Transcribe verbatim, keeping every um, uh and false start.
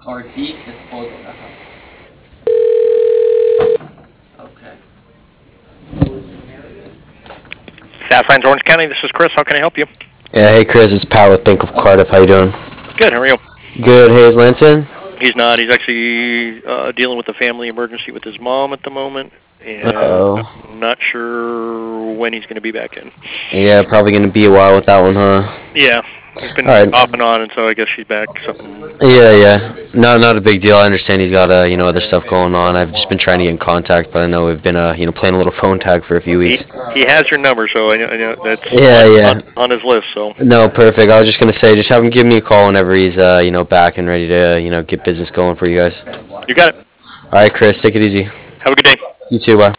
or deep disposalนะครับ Okay. Fast Lines, Orange County. This is Chris. How can I help you? Yeah, hey Chris, it's Pat with Bank of Cardiff. How you doing? Good. How are you? Good. Hey, is Lance in? He's not. He's actually uh, dealing with a family emergency with his mom at the moment, and Uh-oh. I'm not sure when he's going to be back in. Yeah, probably gonna be a while with that one, huh? Yeah, he's been All right. off and on, and so I guess she's back. Something. Yeah, yeah. No, not a big deal. I understand he's got uh, you know, other stuff going on. I've just been trying to get in contact, but I know we've been uh, you know, playing a little phone tag for a few He weeks. he has your number, so I know, I know that's Yeah, on, yeah. on, on his list. So No, perfect. I was just gonna say, just have him give me a call whenever he's uh, you know, back and ready to, you know, get business going for you guys. you got it. All right, Chris, take it easy. Have a good day. You too. Bye.